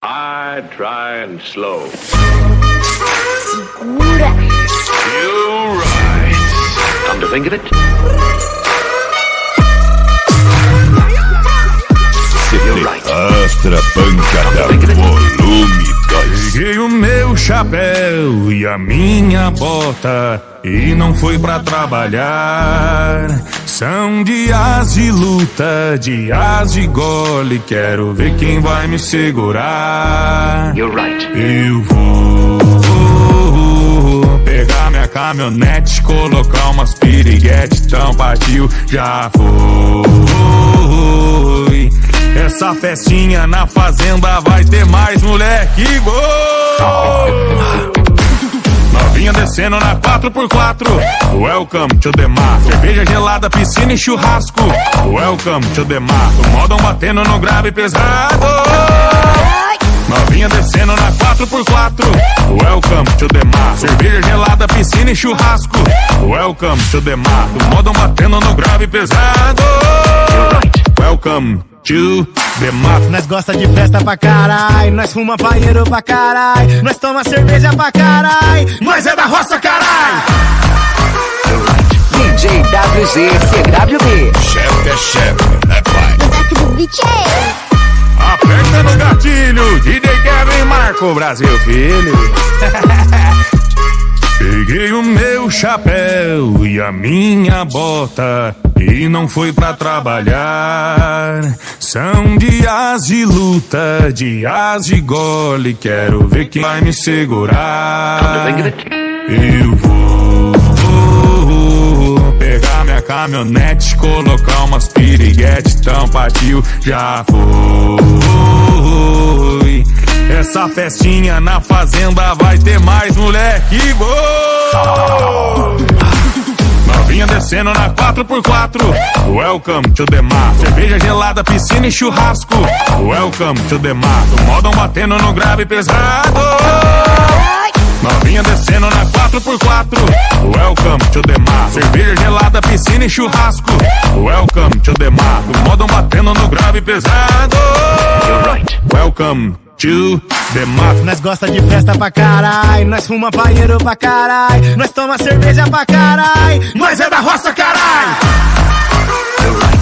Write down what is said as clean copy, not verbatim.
High, dry and slow. Segura. You're right. Come to think of it. You're right. Astra Pancada, volume 2. Peguei o meu chapéu e a minha bota e não fui pra trabalhar. São dias de luta, dias de gole. Quero ver quem vai me segurar. You're right. Eu vou pegar minha caminhonete, colocar umas piriguete, então partiu, já foi. Essa festinha na fazenda vai ter mais moleque, gol! Novinha descendo na 4x4. Welcome to the mar. Cerveja gelada, piscina e churrasco. Welcome to the mar. Modão batendo no grave pesado. Novinha descendo na 4x4. Welcome to the mar. Cerveja gelada, piscina e churrasco. Welcome to the mar. Modão batendo no grave pesado. Welcome to the mar. Nós gosta de festa pra carai, nós fuma paieiro pra carai, nós toma cerveja pra carai, nós é da roça carai. DJ WZ CWB. Chefe é chefe, né pai? No back do beat é. Aperta no gatilho, DJ Kevin Marco, Brasil filho. Peguei o meu chapéu e a minha bota e não fui pra trabalhar. São dias de luta, dias de gole. Quero ver quem vai me segurar. Eu vou pegar minha caminhonete, colocar umas piriguete, então partiu, já foi. Essa festinha na fazenda vai ter mais moleque, gol! Novinha descendo na 4x4. Welcome to the mar. Cerveja gelada, piscina e churrasco. Welcome to the mar. Modão batendo no grave pesado. Novinha descendo na 4x4. Welcome to the mar. Cerveja gelada, piscina e churrasco. Welcome to the mar. Modão batendo no grave pesado. Welcome to the mar. Nós gosta de festa pra carai, nós fuma paieiro pra carai, nós toma cerveja pra carai, nós é da roça carai.